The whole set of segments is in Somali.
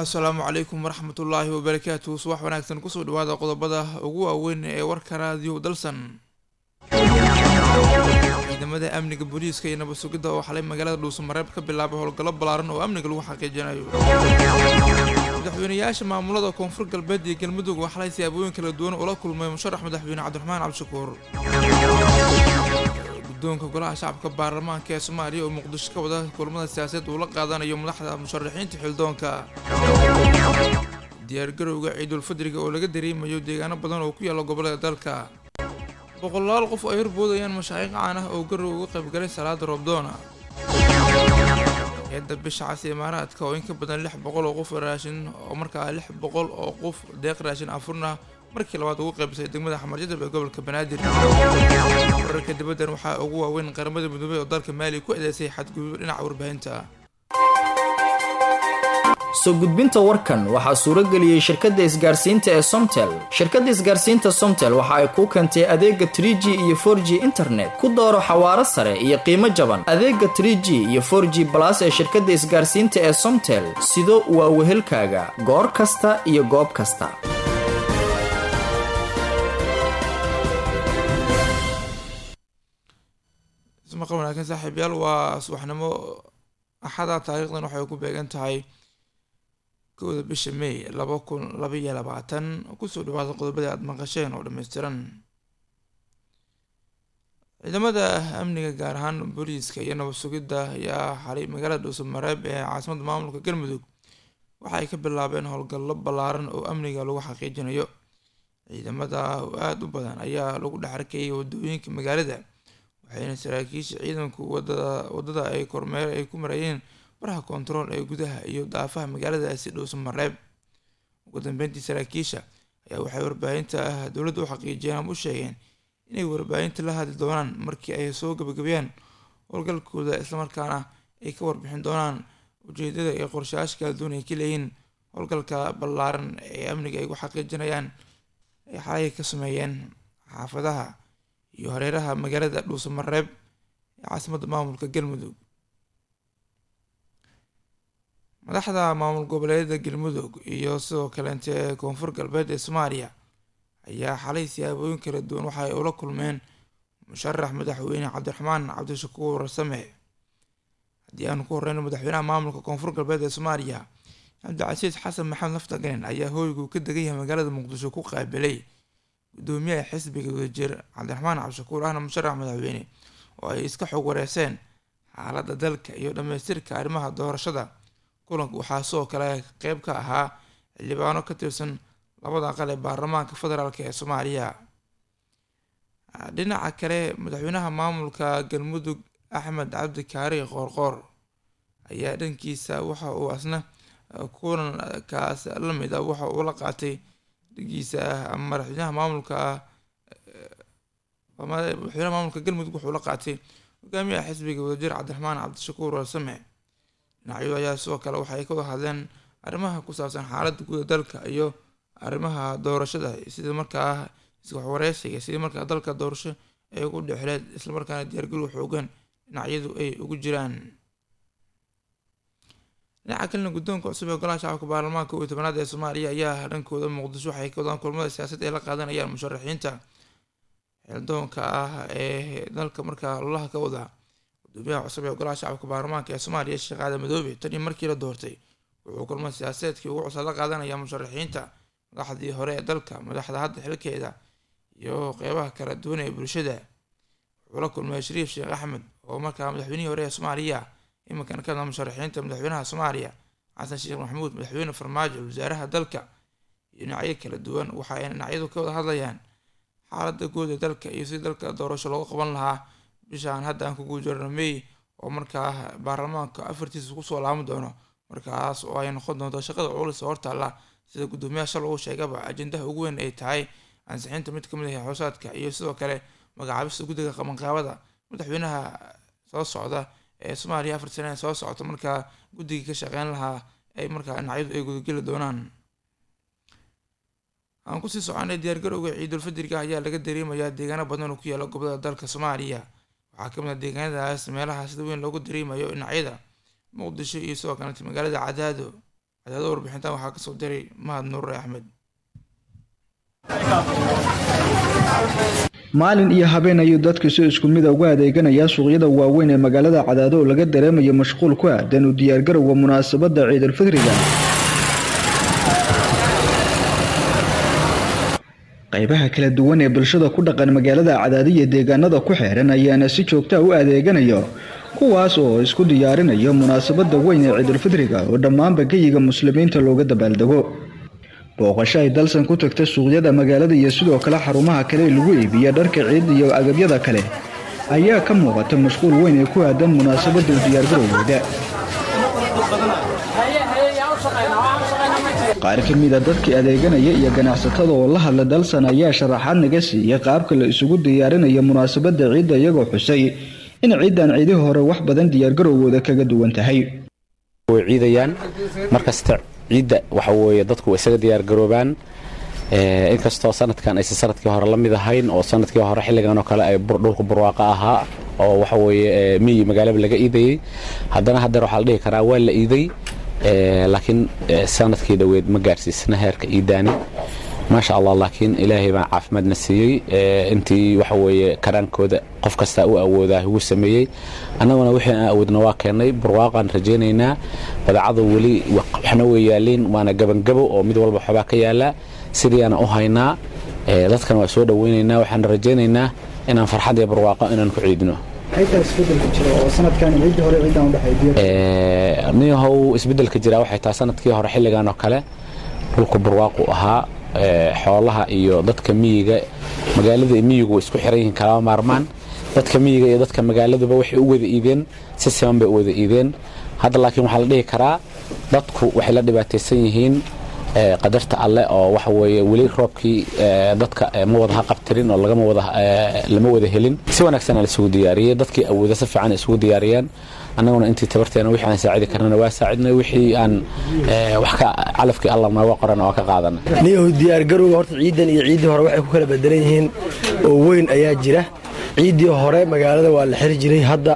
asalaamu calaykum waraxmatullaahi wabarakaatu subax wanaagsan kusoo dhawaada qodobada ugu waaweyn ee warka raadiyo dalsan. ciidamada amniga booliiska iyo nabad sugidda oo xalay magaalada dhuusamareeb ka bilaabay howlgallo ballaaran oo amniga lagu xaqiijinayo. madaxweynayaasha maamulada koonfur galbeed iyo galmudug oo xalay siyaabooyin kala duwan ula kulmay musharax madaxweyne cabdiraxmaan cabdishakuur. guddoonka golaha shacabka baarlamaanka ee Soomaaliya oo Muqdisho ka wada kulamada siyaasadeed uu la qaadanayo madaxda musharaxiinta xildoonka. diyaargarowga ciidul fadriga oo laga dareemayo deegaano badan oo ku yaala gobolada dalka. boqolaal qof ay horboodayaan mashaayiq caan ah oo garow uga qayb galay salaada roobdoona. hay'adda bisha cas ee Imaaraadka oo in ka badan 600 oo qof raashin oo markaa 600 oo qof deeq raashin afurna markii labaad ugu qaybsay degmada Xamarjada ee gobolka Banaadir. wararka dibadda waxaa ugu waaweyn qaramada midoobay oo dalka Maali ku eedeysay xadgudub dhinaca warbaahinta. soo gudbinta warkan waxaa suuro geliyay shirkadda isgaarsiinta ee Somtel. shirkadda isgaarsiinta Somtel waxa ay ku keentay adeega 3G iyo 4G internet ku dooro xawaaro sare iyo qiimo jaban. adeega 3G iyo 4G plus ee shirkadda isgaarsiinta ee Somtel sido waa wehelkaaga goor kasta iyo goob kasta. maqal wanaagsan saaxiibayaal waa subaxnimo axada taariikhdan waxay ku beegan tahay 1 bisha May 2022 kusoo dhawaada qodobada aad maqasheen oo dhameystiran. ciidamada amniga gaar ahaan booliiska iyo nabad sugidda ayaa xalay magaalada dhuusamareeb ee caasimadda maamulka galmudug waxa ay ka bilaabeen howlgallo ballaaran oo amniga lagu xaqiijinayo. ciidamada aad u badan ayaa lagu dhex arkayay wadooyinka magaalada waxayna saraakiisha ciidanku wadada ay kormeer ay ku marayeen baraha kontarool ee gudaha iyo daafaha magaaladaasi dhuusamareeb. ugu dambeyntii saraakiisha ayaa waxay warbaahinta dowladda u xaqiijiyeen ama u sheegeen inay warbaahinta la hadli doonaan markii ay soo gabagabeeyaan howlgalkooda islamarkaana ay ka warbixin doonaan ujeedada iyo qorshayaasha kala duwan ay ka leeyihiin howlgalka ballaaran ee amniga ay ku xaqiijinayaan ay xalay ka sameeyeen xaafadaha iyo hareeraha magaalada dhuusamareeb ee caasimadda maamulka galmudug. madaxda maamul goboleedyada galmudug iyo sidoo kaleente ee koonfur galbeed ee Soomaaliya ayaa xalay siyaabooyin kala duwan waxa ay ula kulmeen musharax madaxweyne cabdiraxmaan cabdishakuur warsame. haddii aan ku horeyno madaxweynaha maamulka koonfur galbeed ee Soomaaliya cabdicasiis xasan maxamed naftaganen ayaa hooygu ka degan yahay magaalada Muqdisho ku qaabilay gudoomiyaha xisbiga wadajir cabdiraxmaan cabdishakuur ahna musharax madaxweyne oo ay iska xog wareyseen xaaladda dalka iyo dhamaystirka arrimaha doorashada. kulanku waxaa sidoo kale qayb ka ahaa xildhibaano ka tirsan labada aqal ee baarlamaanka federaalk ee Soomaaliya. dhinaca kale madaxweynaha maamulka galmudug axmed cabdi kaari qoorqoor ayaa dhankiisa waxa uu asna kulankaas la mid ah waxa uu la qaatay dhigiisa madaxweynaha maamulka galmudug wuxuu la qaatay hogaamiyaha xisbiga wadajir cabdiraxmaan cabdishakuur warsame. dhinacyadu ayaa sidoo kale waxay ka wada hadleen arrimaha ku saabsan xaaladda guud ee dalka iyo arrimaha doorashada sida markaa iswaxwareysiga sidii markaa dalka doorasho ay ugu dhexleed islamarkaana diyaargarow xoogan dhinacyadu ay ugu jiraan. dhinaca kalena guddoonka cusub ee golaha shacabka baarlamaanka 10-aad ee Soomaaliya ayaa dhankooda Muqdisho waxay ka wadaan kulamada siyaasadeed ee la qaadanayaan musharaxiinta xildoonka ah ee dalka markaa lolaha ka wada. gudoomiyaha cusub ee golaha shacabka baarlamaanka ee Soomaaliya Sheekh Aadan Madoobe tani markii la doortay wuxuu kulamada siyaasadeedkii ugu cusub la qaadanaya musharaxiinta madaxdii hore ee dalka madaxda hadda xilkeeda iyo qeybaha kala duwan ee bulshada. wuxuu la kulmay Shariif Sheekh Axmed oo markaa madaxweynihii hore ee Soomaaliya iminkan ka mid musharaxiinta madaxweynaha Soomaaliya Xasan Sheekh Maxamuud madaxweyne farmaajo wasaaraha dalka iyo dhinacyo kala duwan waxa ay dhinacyadu ka wada hadlayaan xaaladda guud ee dalka iyo sidii dalka doorasho looga qaban lahaa bishaan hadda aan ku guuldarno May oo markaa baarlamaanka afartiisa ku soo laaban doono markaas oo ay noqon doonto shaqada culus oo hortaala sida gudoomiyaha shal uu sheegaba ajendaha ugu weyn ay tahay ansixinta mid ka mid ah xoosaadka iyo sidoo kale magacaabista guddiga qabanqaabada madaxweynaha soo socda ee Soomaaliya 4 sano soo socota markaa guddiga ka shaqeyn lahaa ay markaa dhinacyadu ay gudageli doonaan. aan ku sii soconay diyaargarowga ciidul fadriga ayaa laga dareemayaa deegaano badan oo ku yaala gobolada dalka Soomaaliya. waxaa ka mid ah deegaanadaas meelaha sida weyn loogu dareemayo dhinacyada Muqdisho iyo sidoo kale magaalada cadaado warbixintan waxaa kasoo diray mahad nuure axmed. maalin iyo habeen ayuu dadku si isku mid uga adeeganayaa suuqyada waaweyn ee magaalada Cadaado oo laga dareemayo mashquul ku aadan u diyaargarowga munaasabadda Ciid al-Fidriga. qaybaha kala duwan ee bulshada ku dhaqan magaalada Cadaado iyo deegaanada ku xeeran ayaana si joogto ah u adeeganayo kuwaas oo isku diyaarinaya munaasabadda weyn ee Ciid al-Fidriga oo dhammaan baqiyiga muslimiinta looga dabaaldego. booqasho ay dalsan ku tagtay suuqyada magaalada iyo sidoo kale xarumaha kale ee lagu iibiyo dharka ciid iyo agabyada kale ayaa ka muuqata mashquul weyn ee ku aadan munaasabadda u diyaargarowgeeda. qaar ka mid ah dadkii adeeganaya iyo ganacsatada oo la hadla dalsan ayaa sharaxaad naga siiyay qaabka la isugu diyaarinayo munaasabadda ciidda iyagoo xusay in ciidan ciidii hore wax badan diyaargarowgooda kaga duwan tahay. way ciidayaan markasta ciidda waxa weeye dadku isaga diyaar garoobaan inkastoo sanadkan aysan sanadkii hore la mid ahayn oo sanadkii hore xilligan oo kale ay dhulku barwaaqo ahaa oo waxa weeye miyi magaalada laga iidayay haddana waxa la dhihi karaa waa la iiday laakiin sanadkii dhaweed ma gaarsiisna heerka iidaani ما شاء الله لكن إلهي ما عافمد نسيي أنتي وحوي كرانكودا قف كستا أودا هو سميي أنا وحنا أودنا واقعني برواقا رجينا بدعض ولي وحنا ويالين وأنا جبو أو مد والله حباك يالا سيدي أنا أهينا لا كانوا أسود ويننا وحنا رجينا إن فرحة برواقا إن نكعيدنا. حيث اسبدل الكجرا وسنة كان عيد هوري عيد عند حيدير. نيهو اسبدل الكجرا وحيتا سنة كي هوري حلقة أنا كله لكو برواقو أها xoolaha iyo dadka miyiga magaalada miyigu isku xiran kala maarmaan dadka miyiga iyo dadka magaaladuba waxay u wada iideen si siman bay u wada iideen hadda laakiin waxa la dhihi karaa dadku waxay la dhibaataysan yihiin qadarta alle oo waxa weeye wali roobkii dadka ma wada qabtirin oo lama wada helin si wanaagsan la isugu diyaariyay dadkii awooda si fiican isugu diyaariyeen annaguna intii tabarteena wixii aan saacidi karnana waa saacidnay wixii aan wax ka calafkii Allah ma qoran oo ka qaadan niyo diyaar garowga horta ciidan iyo ciidii hore waxay ku kala bedelan yihiin oo weyn ayaa jira ciidii hore magaalada waa la xiri jiray hadda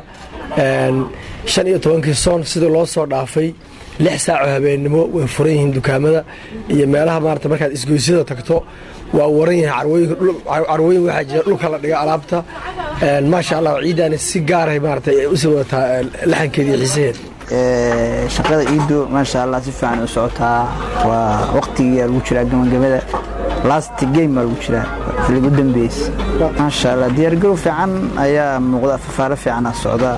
15 soon sida loo soo dhaafay 6 saac habeenimo way furan yihiin dukaamada iyo meelaha maarta markaad isgoysida tagto waa waran yahay carwooyin waxa jira dhulka la dhiga alaabta ما شاء الله عيدان السيجار هي مارتي أسوتها لحن كذي حسين شقة عيدو ما شاء الله سفعان أسوتها ووقتي الوشرة قبل لاست جيم الوشرة اللي قدام بيس ما شاء الله ديار جرو في عن أيام مغضى ففار في عن السعودة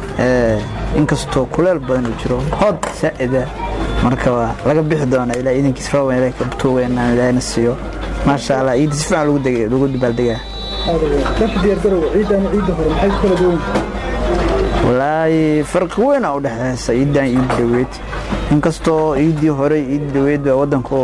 إنكستو كل البن وشرو هاد سائدة مركبة لقب بيحضرنا إلى إذا كسروا إلى كبتوه إن إلى نسيو ما شاء الله عيد سفعان لو قد بالدقة ديار جرو عيدان عيد هور maxay kala duwan والله فرق weyn oo dhaxaysa ciidan iyo daweed inkastoo ciidii hore iyo daweed wadanku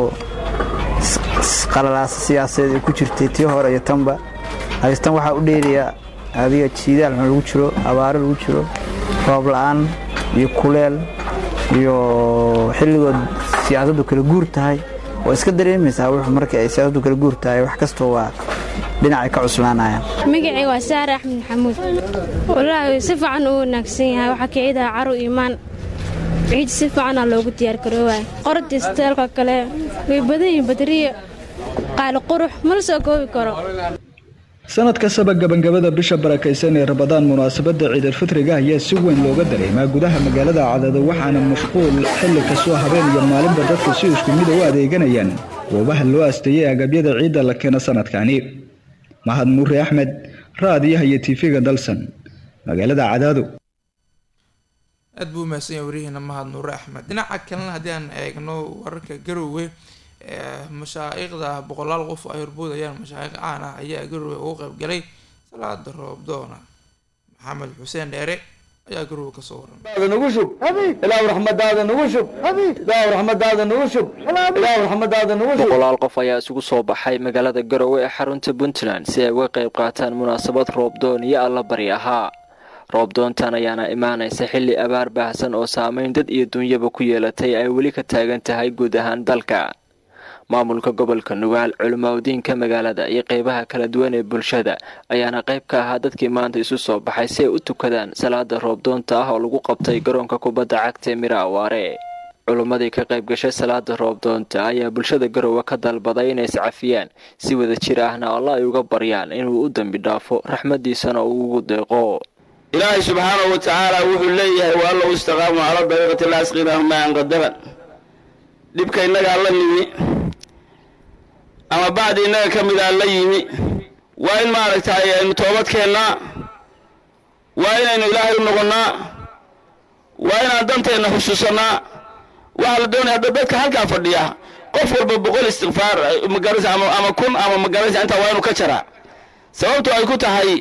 qalalaas siyaasadeed ku jirtay tii hore iyo tanba haystan waxa u dheeriya adiga jiidaal lagu jiro abaar lagu jiro roob la'aan iyo kuleel iyo xilligood siyaasaddu kala guur tahay oo iska dareemaysaa wuxuu markii ay siyaasaddu kala guur tahay wax kasto waa dhinacay ka cuslaanayaan magacay waa Saara Axmed Maxamuud walahi si fiican oo wanaagsan yahay waxa ka ciidaa caro iimaan ciid si fiican loogu diyaar garoobay qordi steelka kale way badan badriye qaal qurux ma soo goobi karo sanadka gabagabada bisha barakaysan ee Ramadaan munaasabada Ciid al-Fitriga ayaa si weyn looga dareemaa gudaha magaalada Cadaado waxaana mashquul xilli kastoo habeen iyo maalinba dadku si isku mid u adeeganayaan goobaha loo asteeyay agabyada ciidda la keeno sanadkani mahad nuure axmed raadiyaha iyo TV-ga dalsan magaalada Cadaado aad buu mahadsan yahay wariyaheena mahad nuure axmed dhinaca kalena haddii aan eegno wararka garowga mashaayikhda boqolaal qof ay horboodayaan mashaayikh caan ah ayaa garowga uga qayb galay salaada roobdoona maxamed xuseen dheere ayaa garowga ka soo waran nagu shub ilaahu raxmadaada nagu shub ilaahu raxmadaada nagu shub ilaahu raxmadaada nagu shub boqolaal qof ayaa isugu soo baxay magaalada Garowe ee xarunta Puntland si ay uga qayb qaataan munaasabad roobdoon iyo alla bari ahaa roobdoontan ayaana imaanaysa xilli abaar baahsan oo saameyn dad iyo dunyaba ku yeelatay ay weli ka taagan tahay guud ahaan dalka maamulka gobolka Nugaal culumadiinka magaalada iyo qaybaha kala duwan ee bulshada ayaana qayb ka ahaa dadkii maanta isu soo baxay si ay u tukadaan salaada roobdoonta ah oo lagu qabtay garoonka kubadda cagta Mirawaare culimmadii ka qayb gashay salaada roobdoonta ayaa bulshada garowe ka dalbaday inay iscafiyaan si wada jir ahna alla ay uga baryaan inuu u dambi dhaafo raxmadiisana uu ugu deeqo. ilaahay subxaanahu wa tacaala wuxuu leeyahay wa allow istaqaamu calaa dariiqati la asqinaahum maan qadaran. dhibka innagaa la nimi ama bacdi innaga ka midaa la yimi waa in maaragtay aynu toobad keennaa, waa inaynu ilaahay u noqonnaa, waa inaan danteenna xusuusannaa. waxaa la doonaya hadda dadka halkaa fadhiya qof walba 100 istighfaar magaraysa ama 1000 ama magaraysa intaa waa inuu ka jaraa. sababtu ay ku tahay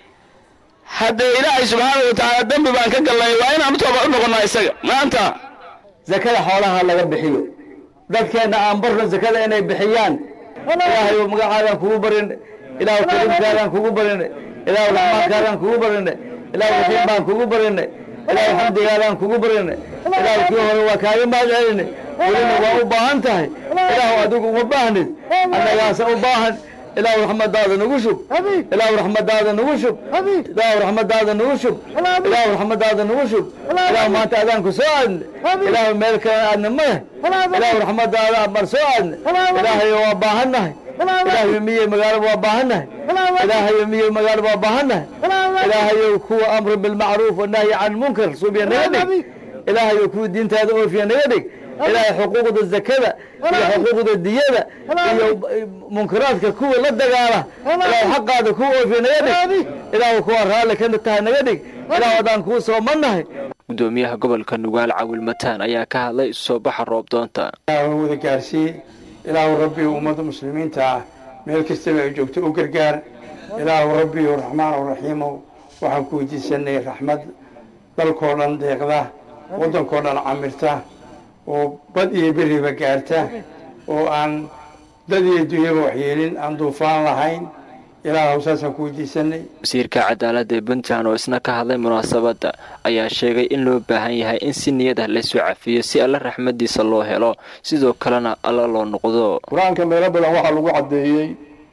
haddee ilaahay subxaanahu wa tacaala dembi baan ka gallay waa inaanu tooba u noqonnaa isaga. maanta zakada xoolaha laga bixiyo, dadkeenna aan barno zakada inay bixiyaan. ilaahay magacaagaan kugu barin, ilaahu kariimkaagaan kugu barin, ilaahu raxmaankaagaan kugu barin, ilaahu raxiim baan kugu barin, ilaahu xamdigaagaan kugu barin, ilaahu kii hore waa kaaga mahadcelin, welina waa u baahan tahay. ilaahu adigu uma baahnid, annagaasa u baahan. ilaahu raxmadaada nagu shub, ilaahu raxmadaada nagu shub, ilaahu raxmadaada nagu shub, ilaahu raxmadaada nagu shub. ilaahu maanta adaanku soo aadne, ilaahu meel kale aadna ma leh, ilaahu raxmadaada mar soo aadne. ilaahay waa baahannahay, ilaahay miye magaalo waa baahannahay, ilaahay miye magaalo waa baahannahay. ilaahay kuwa amru bilmacruuf wanahyi can munkar suubiya naga dhig, ilaahay kuwa diintaada oofiya naga dhig. ilaahay xuquuqda zakada iyo xuquuqda diyada iyo munkaraadka kuwa la dagaala ilaahay xaqaada kuwa oofiya naga dhig, ilaahay kuwa raalli ka tahay naga dhig. ilaahay adaan kuu soo mannahay. gudoomiyaha gobolka Nugaal Cawil Mataan ayaa ka hadlay soo baxa roobdoonta. ilaahu wada gaarsii, ilaahu rabbi ummada muslimiinta ah meel kastaba ay joogto u gargaar. ilaahu rabbi raxmaan raxiim waxaan ku weydiisanay raxmad dalkoo dhan deeqda, wadankoo dhan camirta, oo bad iyo beriba gaarta, oo aan dad iyo dunyaba waxyeelin, aan duufaan lahayn. ilaahu saasaan ku weydiisanay. wasiirka cadaaladda ee Puntland oo isna ka hadlay munaasabadda ayaa sheegay in loo baahan yahay in si niyad ah la isu cafiyo si alla raxmadiisa loo helo, sidoo kalena alla loo noqdo. quraanka meelo badan waxaa lagu cadeeyey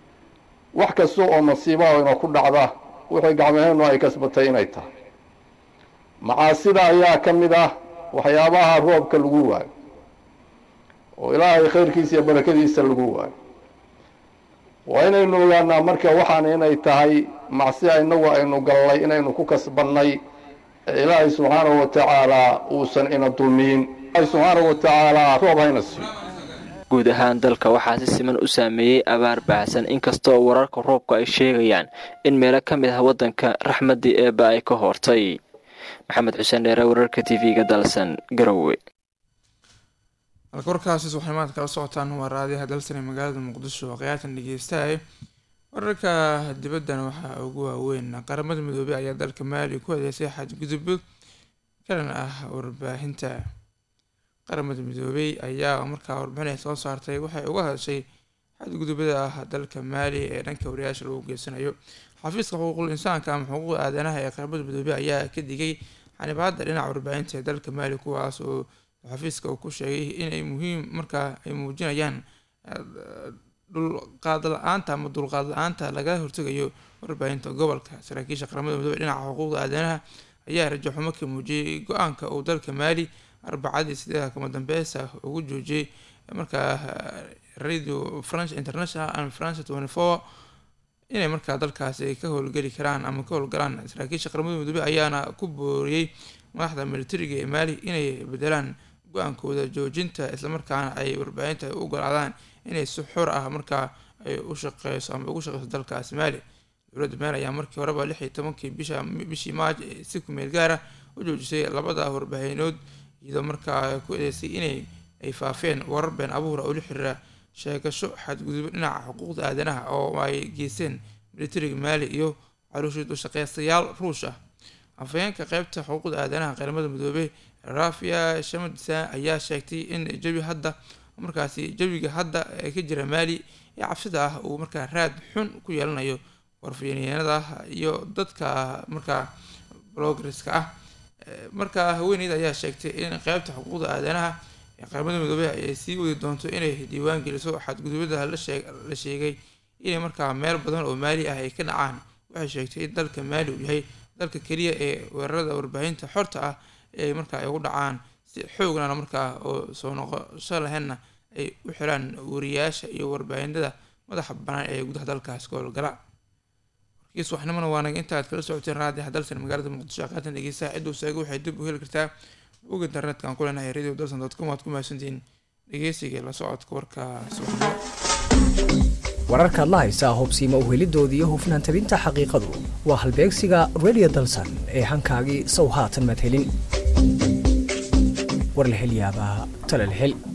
wax kasta oo nasiibo ah inuu ku dhacda wixii gacmaheennu ay kasbatay inay tahay. macaasida ayaa ka mid ah waxyaabaha roobka lagu waayo oo ilaahay khayrkiisa iyo barakadiisa lagu waayo. waa inaynu ogaanaa marka waxaan inay tahay macsiya inagu aynu gallay inaynu ku kasbannay, ilaahay subxaanahu wa tacaala uusan ina dulmiyin. ilaahay subxaanahu wa tacaala roob hayna siiyo. guud ahaan dalka waxaa si siman u saameeyey abaar baahsan, inkastoo wararka roobka ay sheegayaan in meelo ka mid ah waddanka raxmaddii eebba ay ka hortay. maxamed xuseen dheere, wararka TV-ga dalsan, Garowe. halka warkaasi waxay maanta kala socotaan waa raadiyaha dalsan ee magaalada muqdisho. qiyaatan dhegeystahay wararka dibaddana waxaa ugu waaweyn qaramada midoobay ayaa dalka maali ku adeegsay xadgudub kalan ah warbaahinta. qaramada midoobay ayaa markaa warbixin soo saartay waxay uga hadashay xadgudubada ah dalka maali ee dhanka wariyaasha lagu geysanayo. xafiiska xuquuqul insaanka ama xuquuqda aadanaha ee qaramada midoobay ayaa ka digay xanibaadda dhinaca warbaahinta ee dalka maali, kuwaas oo xafiiska uu ku sheegay inay muhiim markaa ay muujinayaan dulqaad la-aanta laga hortegayo warbaahinta gobolka. saraakiisha qaramada midoobay dhinaca xuquuqda aadanaha ayaa rajo xumo ka muujiyay go-aanka uu dalka maali arbacadii sideeda kama dambeysa ugu joojiyay markaa radio France International and France 24 inay markaa dalkaasi ay ka howlgeli karaan ama ka howlgalaan. saraakiisha qaramada midoobay ayaana ku booriyey madaxda militariga ee maali inay bedelaan go-aankooda joojinta, islamarkaana ay warbaahinta u ogolaadaan inay si xor ah markaa ay u shaqeyso ama ugu shaqeyso dalkaasi maali. dowladda maali ayaa markii horeba 16 bishii Maaj si ku meel gaar ah u joojisay labada warbaahinood, iyadoo markaa ku eedeysay inay faafeen warar been abuur oo la xiriira sheegasho xadgudub dhinaca xuquuqda aadanaha oo ay geysteen militariga maali iyo calooshood u shaqeystayaal ruush ah. afhayeenka qaybta xuquuqda aadanaha qaramada midoobay Rafia Shamadsa ayaa sheegtay in jawiga hadda ee ka jira maali ee cabsida ah uu markaa raad xun ku yeelanayo warfiyeennada iyo dadka markaa bloggerska ah. markaa haweeneyda ayaa sheegtay in qaybta xuquuqda aadanaha ee qaramada midoobay ay sii wadi doonto inay diiwaan geliso xadgudubada la sheegay inay markaa meel badan oo maali ah ay ka dhacaan. waxay sheegtay in dalka maali uu yahay dalka keliya ee weerarada warbaahinta xorta ah ee markaa ay ugu dhacaan si xoognana markaa oo soo noqosho lahaynna ay u xiraan wariyaasha iyo warbaahinada madaxa banaan ee gudaha dalkaas ka howlgala warkiis waxnimana waanaga intaad kala socoteen raadiyaha dalsan magaalada muqdisho qaatan dhegeystaha ciduu seega waxay dib u heli kartaa bog internetka aan ku leenahay radio dalsan.com waad ku mahadsantihiin dhegeysiga la socodka warka subaxnimo wararkaad la haysaa hubsiima uhelidooda iyo hufnaan tabinta xaqiiqadu waa halbeegsiga radio dalsan ee hankaagii sow haatan madhelin war la hel yaabaa tala la hel